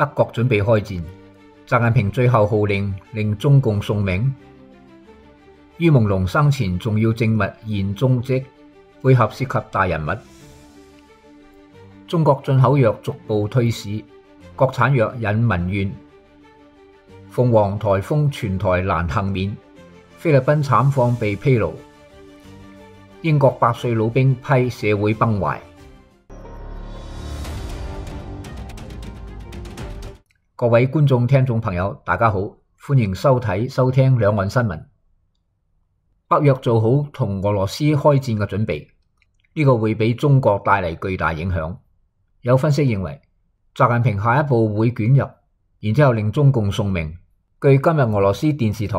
德國準備開戰，習近平最後號令令中共送命。于朦朧生前重要證物現蹤跡，背後涉及大人物。中國進口藥逐步退市，國產藥引民怨。鳳凰颱風全台難幸免，菲律賓慘況被披露。英國百歲老兵批社會崩壞。各位觀眾、聽眾朋友，大家好，歡迎收睇、收聽兩岸新聞。北約做好同俄羅斯開戰嘅準備，呢個會俾中國帶嚟巨大影響。有分析認為，習近平下一步會捲入，然之後令中共送命。據今日俄羅斯電視台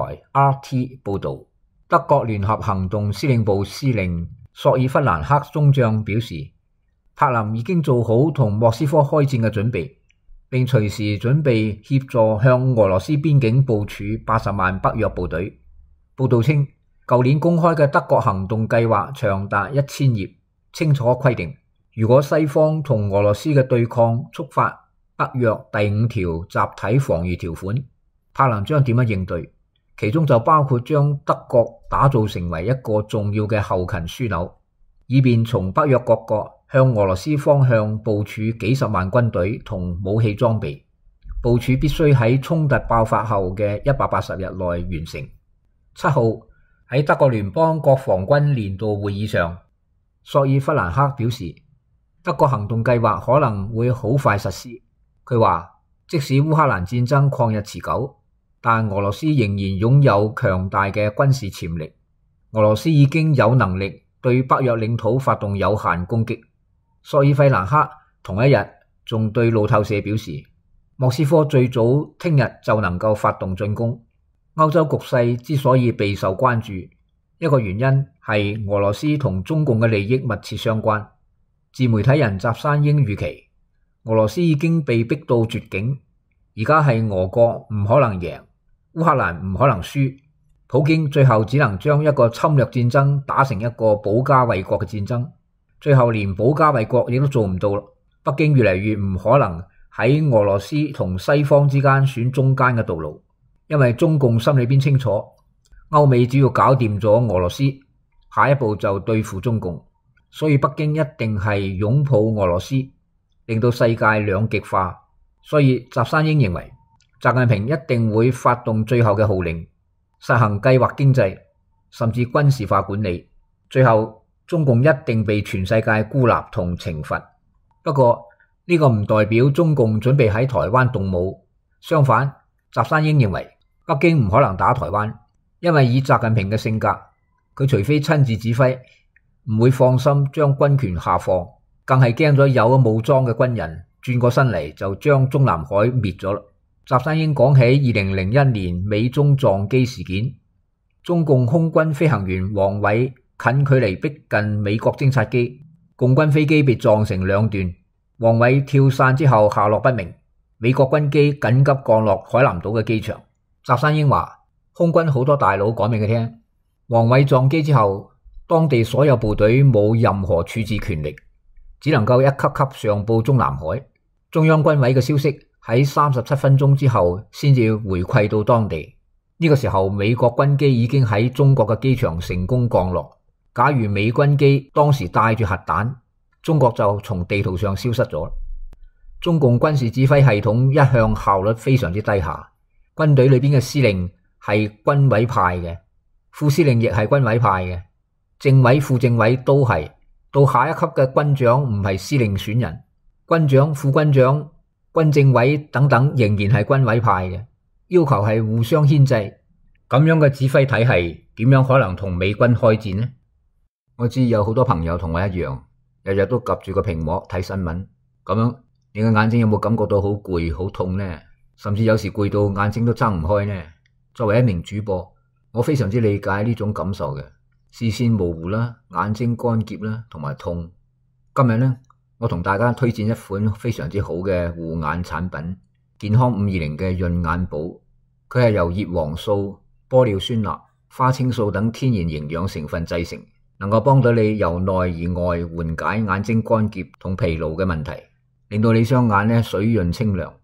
RT 報道，德國聯合行動司令部司令索爾弗蘭克中將表示，柏林已經做好同莫斯科開戰嘅準備，並隨時準備協助向俄羅斯邊境部署80萬北約部隊。報道稱，舊年公開嘅德國行動計劃長達1000頁，清楚規定，如果西方同俄羅斯嘅對抗觸發北約第5條集體防禦條款，柏林將點樣應對？其中就包括將德國打造成為一個重要嘅後勤樞紐，以便從北約各國向俄羅斯方向部署幾十萬軍隊同武器裝備，部署必須喺衝突爆發後嘅180日內完成。7號喺德國聯邦國防軍年度會議上，索爾弗蘭克表示，德國行動計劃可能會好快實施。佢話，即使烏克蘭戰爭曠日持久，但俄羅斯仍然擁有強大嘅軍事潛力。俄羅斯已經有能力對北約領土發動有限攻擊。索爾弗蘭克同一日仲對路透社表示，莫斯科最早聽日就能夠發動進攻。歐洲局勢之所以備受關注，一個原因係俄羅斯同中共嘅利益密切相關。自媒體人集山英預期，俄羅斯已經被逼到絕境，而家係俄國唔可能贏，烏克蘭唔可能輸，普京最後只能將一個侵略戰爭打成一個保家衛國嘅戰爭。最後連保家衛國亦都做唔到啦，北京越嚟越唔可能喺俄羅斯同西方之間選中間嘅道路，因為中共心裏邊清楚，歐美只要搞掂咗俄羅斯，下一步就對付中共，所以北京一定係擁抱俄羅斯，令到世界兩極化。所以集山英認為，習近平一定會發動最後嘅號令，實行計劃經濟，甚至軍事化管理，最後中共一定被全世界孤立同懲罰。不過呢個唔代表中共準備喺台灣動武，相反，集山英認為北京唔可能打台灣，因為以習近平嘅性格，佢除非親自指揮，唔會放心將軍權下放，更係驚咗有武裝嘅軍人轉過身嚟就將中南海滅咗啦。集山英講起2001年美中撞機事件，中共空軍飛行員王偉近距離逼近美國偵察機，共軍飛機被撞成兩段，王偉跳傘之後下落不明，美國軍機緊急降落海南島嘅機場。集山英話，空軍好多大佬講俾佢聽，王偉撞機之後，當地所有部隊冇任何處置權力，只能夠一級級上報中南海。中央軍委嘅消息喺37分鐘之後先至回饋到當地。呢個時候美國軍機已經喺中國嘅機場成功降落。假如美軍機當時帶住核彈，中國就從地圖上消失咗。中共軍事指揮系統一向效率非常之低下，軍隊裏邊嘅司令係軍委派嘅，副司令亦係軍委派嘅，政委、副政委都係，到下一級嘅軍長唔係司令選人，軍長、副軍長、軍政委等等仍然係軍委派嘅，要求係互相牽制。咁樣嘅指揮體系點樣可能同美軍開戰呢？我知有好多朋友同我一樣，日日都及住個屏幕睇新聞，咁樣你嘅眼睛有冇感覺到好攰、好痛呢？甚至有時攰到眼睛都睜唔開呢？作為一名主播，我非常之理解呢種感受嘅，視線模糊啦，眼睛乾澀啦，同埋痛。今日呢，我同大家推薦一款非常之好嘅護眼產品，健康520嘅潤眼寶。佢係由葉黃素、玻尿酸鈉、花青素等天然營養成分製成，能夠幫到你由內而外緩解眼睛乾澀同疲勞嘅問題，令到你雙眼水潤清涼。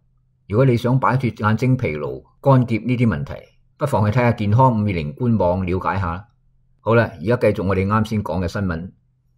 如果你想擺脫眼睛疲勞、乾澀呢啲問題，不妨去睇下健康520官網了解下。好啦，而家繼續我哋啱先講嘅新聞。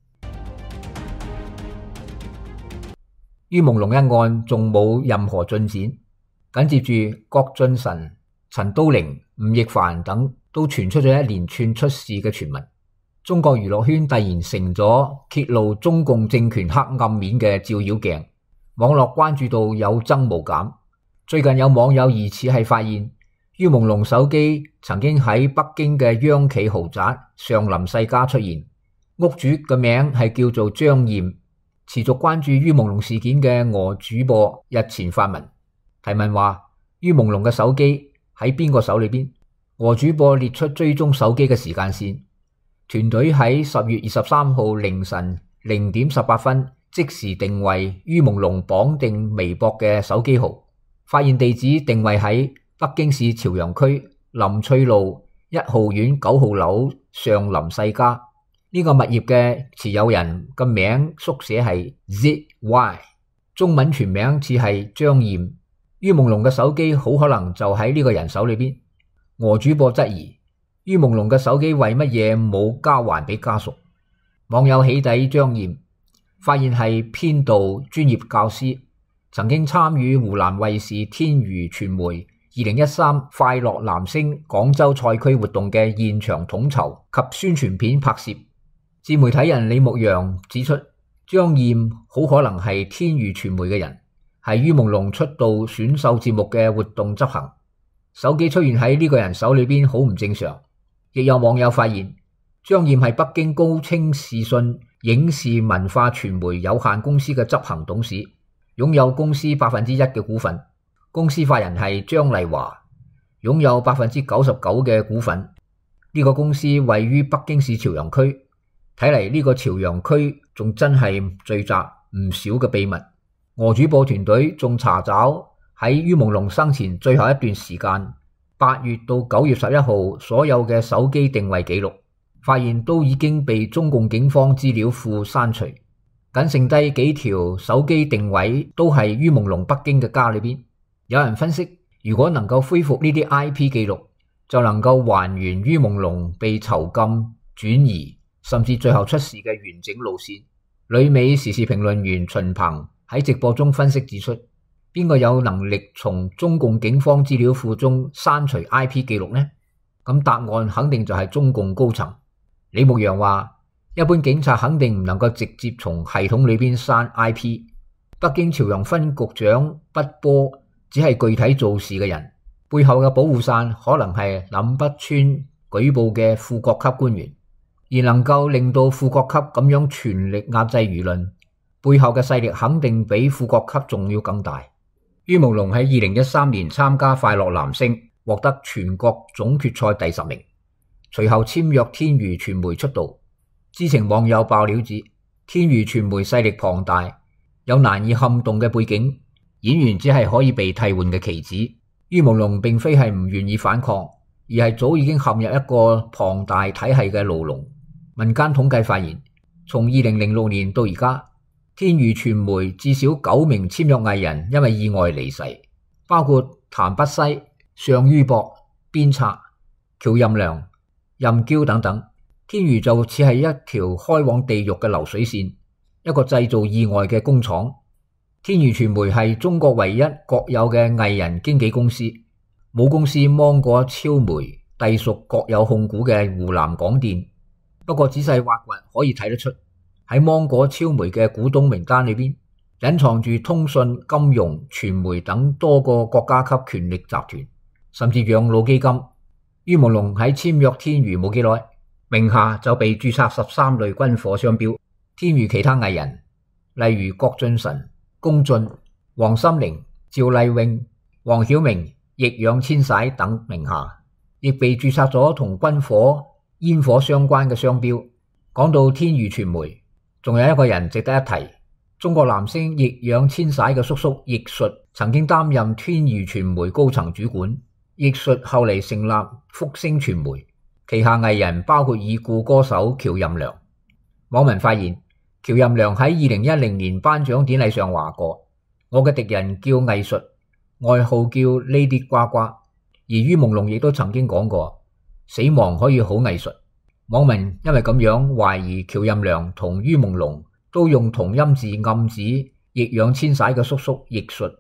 于夢龍一案仲冇任何進展，緊接住郭俊辰、陳都靈、吳亦凡等都傳出咗一連串出事嘅傳聞。中國娛樂圈突然成咗揭露中共政權黑暗面嘅照妖鏡，網絡關注度有增無減。最近有網友疑似係發現于夢龍手機曾經喺北京嘅央企豪宅上林世家出現，屋主嘅名係叫做張艷。持續關注于夢龍事件嘅俄主播日前發文提問話于夢龍嘅手機喺邊個手裏邊？俄主播列出追蹤手機嘅時間線，團隊喺10月23號凌晨0點18分即時定位于夢龍綁定微博嘅手機號，發現地址定位喺北京市朝陽區臨翠路1號院9號樓上林世家。呢個物業嘅持有人嘅名縮寫係 ZY， 中文全名似係張艷。于夢龍嘅手機好可能就喺呢個人手裏邊。俄主播質疑于夢龍嘅手機為乜嘢冇交還俾家屬？網友起底張艷，發現係編導專業教師，曾經參與湖南衛視天娛傳媒2013快樂男聲廣州賽區活動嘅現場統籌及宣傳片拍攝。自媒體人李牧陽指出，張艷好可能係天娛傳媒嘅人，係于夢龍出道選秀節目嘅活動執行。手機出現喺呢個人手裏邊好唔正常。亦有網友發現，張艷係北京高清視訊影視文化傳媒有限公司嘅執行董事，擁有公司1%嘅股份。公司法人係張麗華，擁有99%嘅股份。呢個公司位於北京市朝陽區。睇嚟呢個朝陽區仲真係聚集唔少嘅秘密。俄主播團隊仲查找喺于夢龍生前最後一段時間8月到9月11號所有嘅手機定位記錄，發現都已經被中共警方資料庫刪除，僅剩低幾條手機定位都係于夢龍北京嘅家裏邊。有人分析，如果能夠恢復呢啲 IP 記錄，就能夠還原于夢龍被囚禁、轉移甚至最後出事嘅完整路線。旅美時事評論員秦鵬喺直播中分析指出，邊個有能力從中共警方資料庫中刪除 IP 記錄呢？咁答案肯定就係中共高層。李牧陽話，一般警察肯定唔能夠直接從系統裏邊刪 IP。北京朝陽分局長畢波只係具體做事嘅人，背後嘅保護傘可能係林北川舉報嘅副國級官員。而能夠令到副國級咁樣全力壓制輿論，背後嘅勢力肯定比副國級仲要更大。于夢龍喺2013年參加快樂男聲，獲得全國總決賽第10名，隨後簽約天娛傳媒出道。知情網友爆料指，天娛傳媒勢力龐大，有難以撼動嘅背景，演員只係可以被替換嘅棋子。于夢龍並非係唔願意反抗，而係早已經陷入一個龐大體系嘅牢籠。民間統計發現，從2006年到而家，天娛傳媒至少9名簽約藝人因為意外離世，包括譚不西、尚于博、邊策、喬任梁、任嬌等等。天娛就似係一條開往地獄嘅流水線，一個製造意外嘅工廠。天娛傳媒係中國唯一國有嘅藝人經紀公司，母公司芒果超媒隸屬國有控股嘅湖南廣電。不過仔細挖掘可以睇得出，喺芒果超媒嘅股東名單裏邊，隱藏住通訊、金融、傳媒等多個國家級權力集團，甚至養老基金。于夢龍喺簽約天娛冇幾耐，名下就被註冊13類軍火商標。天娛其他藝人，例如郭俊辰、龔俊、王心凌、趙麗穎、黃曉明、易烊千璽等名下，亦被註冊咗同軍火、煙火相關嘅商標。講到天娛傳媒，仲有一個人值得一提，中國男星易烊千璽嘅叔叔易述曾經擔任天娛傳媒高層主管。易述後嚟成立福星傳媒，旗下藝人包括已故歌手喬任梁。網民發現，喬任梁喺2010年頒獎典禮上話過：我嘅敵人叫藝術， 外號叫 Lady 呱呱。而于朦朧亦都曾經講過，死亡可以好藝術。網民因為咁樣懷疑喬任梁同于朦朧都用同音字暗指易烊千璽嘅叔叔易術。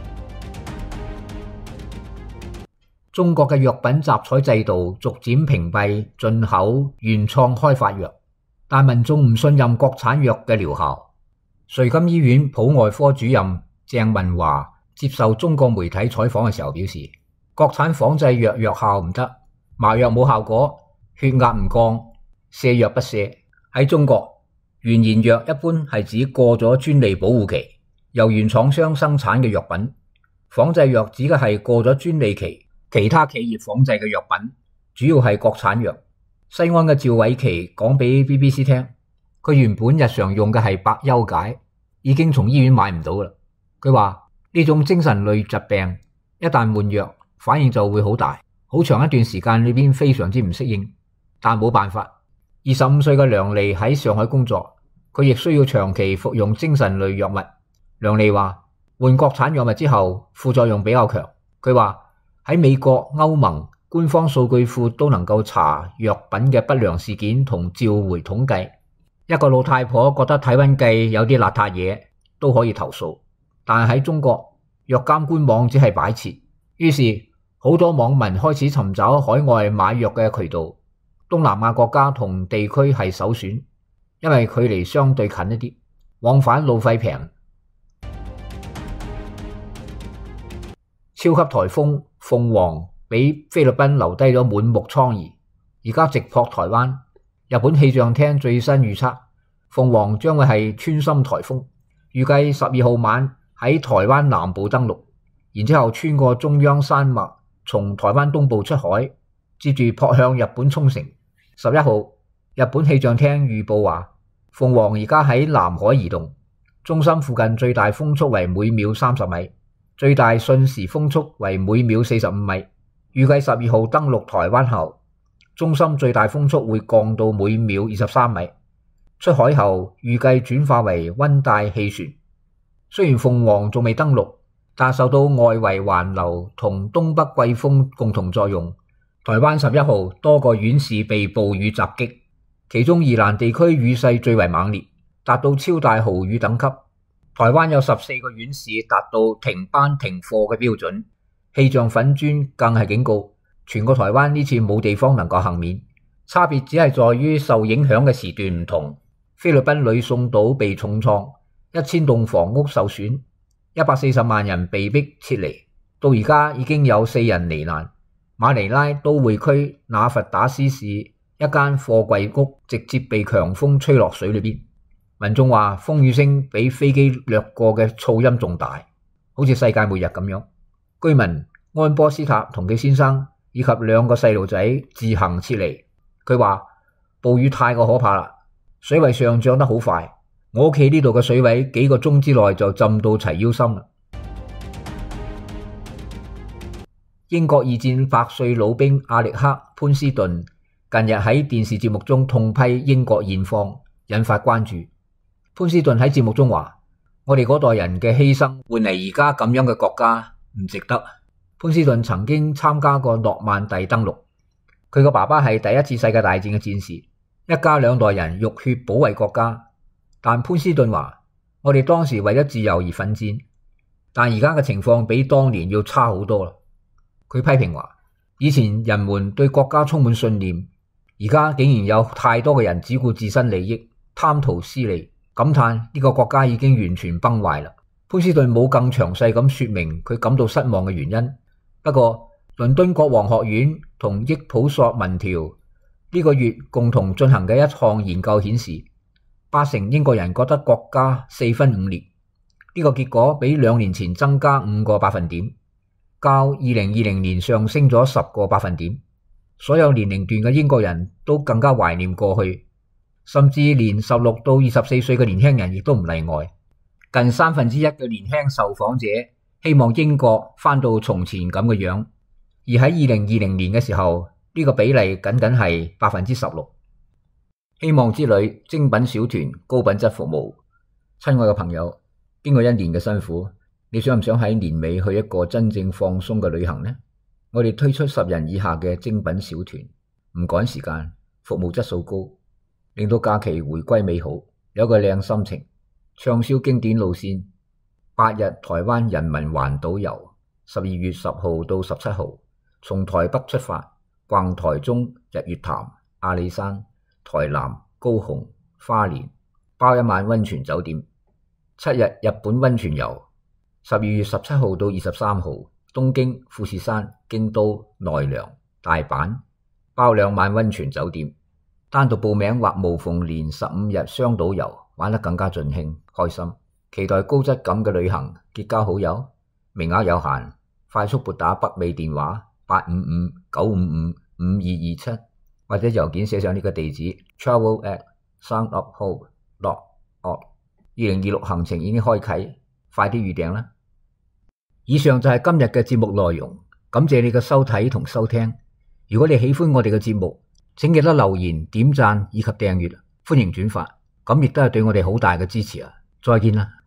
中國嘅藥品集採制度逐漸屏蔽進口原創開發藥，但民眾唔信任國產藥嘅療效。瑞金醫院普外科主任鄭文華接受中國媒體採訪嘅時候表示，國產仿製藥藥效唔得，麻藥冇效果，血壓唔降，瀉藥不瀉。喺中國，原研藥一般係指過咗專利保護期，由原廠商生產嘅藥品。仿製藥指嘅係過咗專利期，其他企業仿製嘅藥品，主要係國產藥。西安嘅趙偉琪講俾 BBC 聽，佢原本日常用嘅係百憂解，已經從醫院買唔到啦。佢話呢種精神類疾病一旦換藥，反應就會好大，好長一段時間裏邊非常之唔適應，但冇辦法。25歲嘅梁莉喺上海工作，佢亦需要長期服用精神類藥物。梁莉話換國產藥物之後副作用比較強。佢話喺美國、歐盟官方數據庫都能夠查藥品嘅不良事件同召回統計。一個老太婆覺得體溫計有啲邋遢嘢都可以投訴，但喺中國藥監官網只係擺設，於是好多網民開始尋找海外買藥嘅渠道。東南亞國家同地區係首選，因為距離相對近一啲，往返路費平。超級颱風鳳凰俾菲律賓留低咗滿目瘡痍，而家直撲台灣。日本氣象廳最新預測，鳳凰將會係穿心颱風，預計12號晚喺台灣南部登陸，然之後穿過中央山脈，從台灣東部出海，接住撲向日本沖繩。11號，日本氣象廳預報話，鳳凰而家喺南海移動，中心附近最大風速為每秒30米，最大瞬時風速為每秒45米。預計12號登陸台灣後，中心最大風速會降到每秒23米。出海後預計轉化為溫帶氣旋。雖然鳳凰仲未登陸，但受到外圍環流同東北季風共同作用，台灣11號多個縣市被暴雨襲擊，其中宜蘭地區雨勢最為猛烈，達到超大豪雨等級。台灣有14個縣市達到停班停課嘅標準。氣象粉專更係警告，全個台灣呢次冇地方能夠幸免，差別只係在於受影響嘅時段唔同。菲律賓呂宋島被重創，1000棟房屋受損，140萬人被迫撤離，到而家已經有4人罹難。馬尼拉都會區那佛打斯市一間貨櫃屋直接被強風吹落水裏邊，民眾話風雨聲比飛機掠過嘅噪音仲大，好似世界末日咁樣。居民安波斯塔同佢先生以及2個細路仔自行撤離。佢話暴雨太過可怕啦，水位上漲得好快，我屋企呢度嘅水位幾個鐘之內就浸到齊腰心啦。英國二戰百歲老兵阿力克潘斯頓近日喺電視節目中痛批英國現況，引發關注。潘斯頓喺節目中話：我哋嗰代人嘅犧牲換嚟而家咁樣嘅國家唔值得。潘斯頓曾經參加過諾曼第登陸，佢個爸爸係第一次世界大戰嘅戰士，一家2代人浴血保衛國家。但潘斯頓話：我哋當時為咗自由而奮戰，但而家嘅情況比當年要差好多啦。佢批評話：以前人們對國家充滿信念，而家竟然有太多嘅人只顧自身利益，貪圖私利，感嘆呢個國家已經完全崩壞啦。潘斯頓冇更詳細咁說明佢感到失望嘅原因。不過，倫敦國王學院同益普索民調呢個月共同進行嘅一項研究顯示，80%英國人覺得國家4分5裂。呢個結果比2年前增加5個百分點，較2020年上升咗10個百分點。所有年齡段嘅英國人都更加懷念過去，甚至連16到24歲嘅年輕人亦都唔例外。近1/3嘅年輕受訪者希望英國返到從前咁嘅樣，而喺2020年嘅時候，呢個比例僅僅係16%。希望之旅精品小團高品質服務，親愛嘅朋友，經過1年嘅辛苦， 你想唔想喺年尾去一個真正放鬆嘅旅行呢？我哋推出10人以下嘅精品小團，唔趕時間，服務質素高，令到假期回歸美好，有個靚心情。暢銷經典路線，8日台灣人民環島遊，12月10號到17號，從台北出發，逛台中日月潭、阿里山、台南、高雄、花蓮，包1晚溫泉酒店，7日日本溫泉遊，12月17號到23號，東京、富士山、京都、奈良、大阪，包2晚溫泉酒店。單獨報名或無縫連15日雙島遊，玩得更加盡興開心。期待高質感嘅旅行，結交好友，名額有限，快速撥打北美電話855-955-5227，或者郵件寫上呢個地址 travel@soundofhope.org。 2026行程已經開啟，快啲預訂啦！以上就係今日嘅節目內容，感謝你嘅收睇同收聽。如果你喜歡我哋嘅節目，請記得留言、點讚以及訂閱，歡迎轉發，咁亦都係對我哋好大嘅支持啊！再見啦！